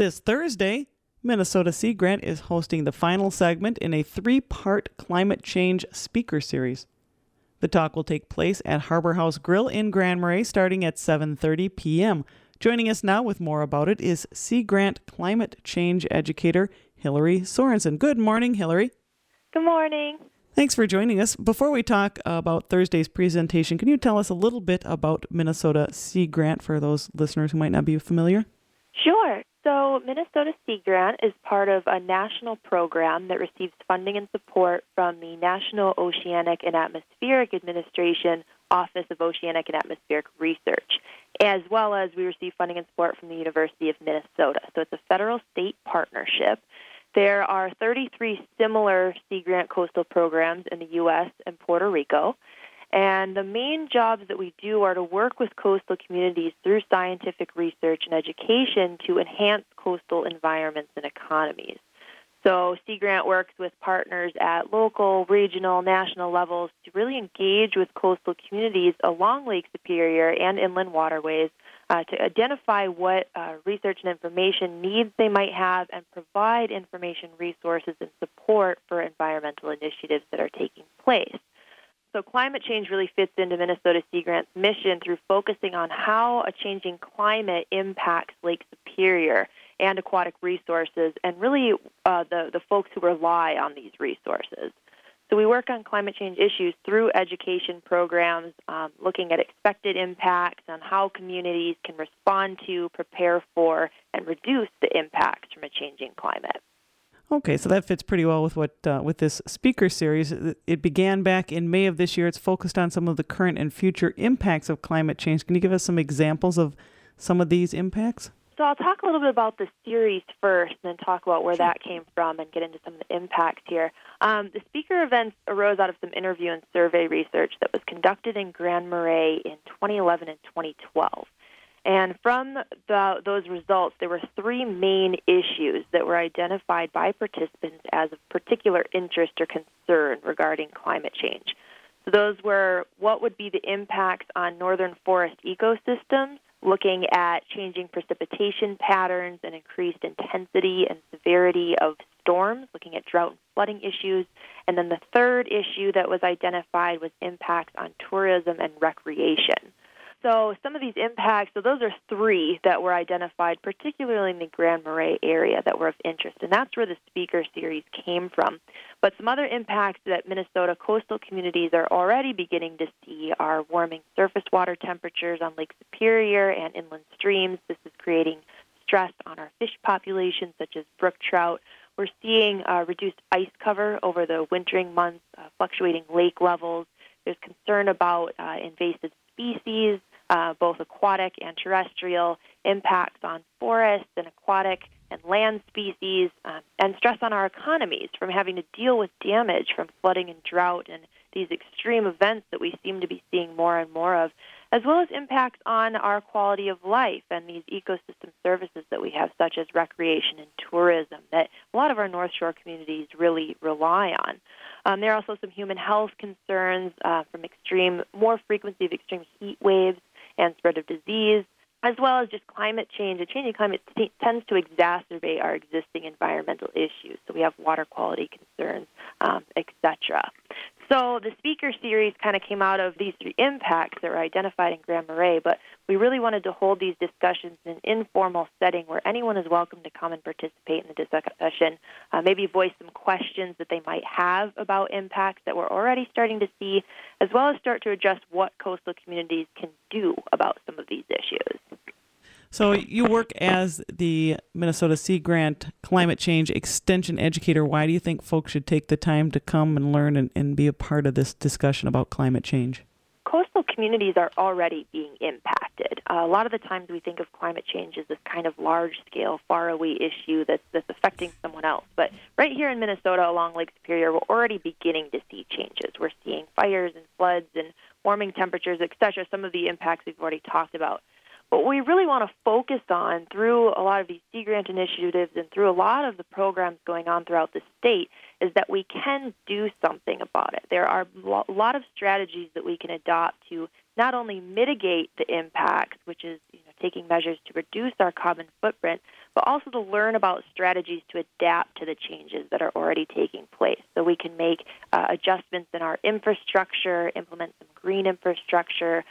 This Thursday, Minnesota Sea Grant is hosting the final segment in a 3-part climate change speaker series. The talk will take place at Harbor House Grill in Grand Marais starting at 7:30 p.m. Joining us now with more about it is Sea Grant climate change educator Hillary Sorensen. Good morning, Hillary. Good morning. Thanks for joining us. Before we talk about Thursday's presentation, can you tell us a little bit about Minnesota Sea Grant for those listeners who might not be familiar? Sure. So Minnesota Sea Grant is part of a national program that receives funding and support from the National Oceanic and Atmospheric Administration Office of Oceanic and Atmospheric Research, as well as we receive funding and support from the University of Minnesota. So it's a federal-state partnership. There are 33 similar Sea Grant coastal programs in the U.S. and Puerto Rico. And the main jobs that we do are to work with coastal communities through scientific research and education to enhance coastal environments and economies. So Sea Grant works with partners at local, regional, national levels to really engage with coastal communities along Lake Superior and inland waterways to identify what research and information needs they might have and provide information, resources, and support for environmental initiatives that are taking place. So climate change really fits into Minnesota Sea Grant's mission through focusing on how a changing climate impacts Lake Superior and aquatic resources and really the folks who rely on these resources. So we work on climate change issues through education programs, looking at expected impacts on how communities can respond to, prepare for, and reduce the impacts from a changing climate. Okay, so that fits pretty well with what with this speaker series. It began back in May of this year. It's focused on some of the current and future impacts of climate change. Can you give us some examples of some of these impacts? So I'll talk a little bit about the series first and then talk about where that came from and get into some of the impacts here. The speaker events arose out of some interview and survey research that was conducted in Grand Marais in 2011 and 2012. And from those results, there were 3 main issues that were identified by participants as of particular interest or concern regarding climate change. So those were what would be the impacts on northern forest ecosystems, looking at changing precipitation patterns and increased intensity and severity of storms, looking at drought and flooding issues. And then the third issue that was identified was impacts on tourism and recreation. So some of these impacts, so those are 3 that were identified, particularly in the Grand Marais area that were of interest, and that's where the speaker series came from. But some other impacts that Minnesota coastal communities are already beginning to see are warming surface water temperatures on Lake Superior and inland streams. This is creating stress on our fish populations, such as brook trout. We're seeing reduced ice cover over the wintering months, fluctuating lake levels. There's concern about invasive species, both aquatic and terrestrial, impacts on forests and aquatic and land species, and stress on our economies from having to deal with damage from flooding and drought and these extreme events that we seem to be seeing more and more of, as well as impacts on our quality of life and these ecosystem services that we have, such as recreation and tourism, that a lot of our North Shore communities really rely on. There are also some human health concerns from more frequency of extreme heat waves and spread of disease, as well as just climate change. A changing climate tends to exacerbate our existing environmental issues. So we have water quality concerns, etc. So the speaker series kind of came out of these 3 impacts that were identified in Grand Marais, but we really wanted to hold these discussions in an informal setting where anyone is welcome to come and participate in the discussion, maybe voice some questions that they might have about impacts that we're already starting to see, as well as start to address what coastal communities can do about some of these issues. So you work as the Minnesota Sea Grant climate change extension educator. Why do you think folks should take the time to come and learn and be a part of this discussion about climate change? Coastal communities are already being impacted. A lot of the times we think of climate change as this kind of large-scale, faraway issue that's affecting someone else. But right here in Minnesota along Lake Superior, we're already beginning to see changes. We're seeing fires and floods and warming temperatures, etc., some of the impacts we've already talked about. What we really want to focus on through a lot of these Sea Grant initiatives and through a lot of the programs going on throughout the state is that we can do something about it. There are a lot of strategies that we can adopt to not only mitigate the impacts, which is taking measures to reduce our carbon footprint, but also to learn about strategies to adapt to the changes that are already taking place. So we can make adjustments in our infrastructure, implement some green infrastructure,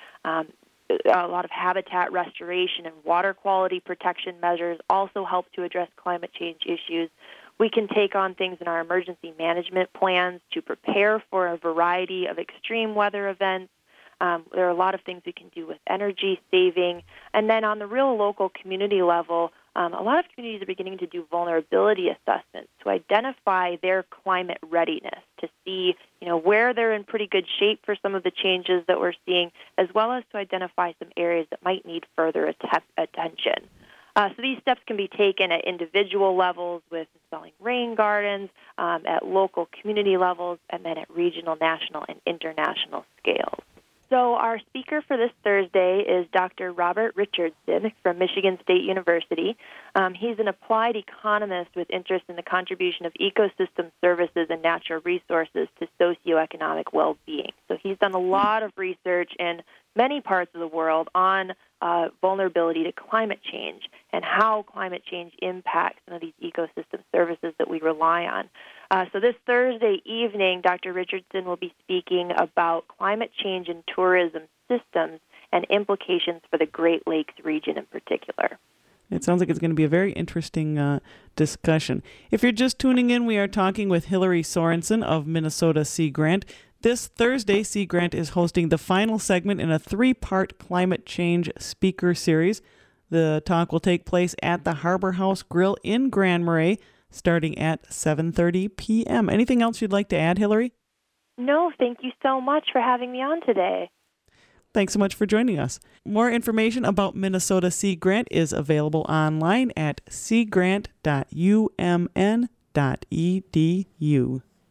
a lot of habitat restoration and water quality protection measures also help to address climate change issues. We can take on things in our emergency management plans to prepare for a variety of extreme weather events. There are a lot of things we can do with energy saving. And then on the real local community level, a lot of communities are beginning to do vulnerability assessments to identify their climate readiness, to see where they're in pretty good shape for some of the changes that we're seeing, as well as to identify some areas that might need further attention. So these steps can be taken at individual levels with installing rain gardens, at local community levels, and then at regional, national, and international scales. So our speaker for this Thursday is Dr. Robert Richardson from Michigan State University. He's an applied economist with interest in the contribution of ecosystem services and natural resources to socioeconomic well-being. So he's done a lot of research in many parts of the world on vulnerability to climate change and how climate change impacts some of these ecosystem services that we rely on. So this Thursday evening, Dr. Richardson will be speaking about climate change in tourism systems and implications for the Great Lakes region in particular. It sounds like it's going to be a very interesting discussion. If you're just tuning in, we are talking with Hillary Sorensen of Minnesota Sea Grant. This Thursday, Sea Grant is hosting the final segment in a 3-part climate change speaker series. The talk will take place at the Harbor House Grill in Grand Marais, starting at 7:30 p.m. Anything else you'd like to add, Hillary? No, thank you so much for having me on today. Thanks so much for joining us. More information about Minnesota Sea Grant is available online at seagrant.umn.edu.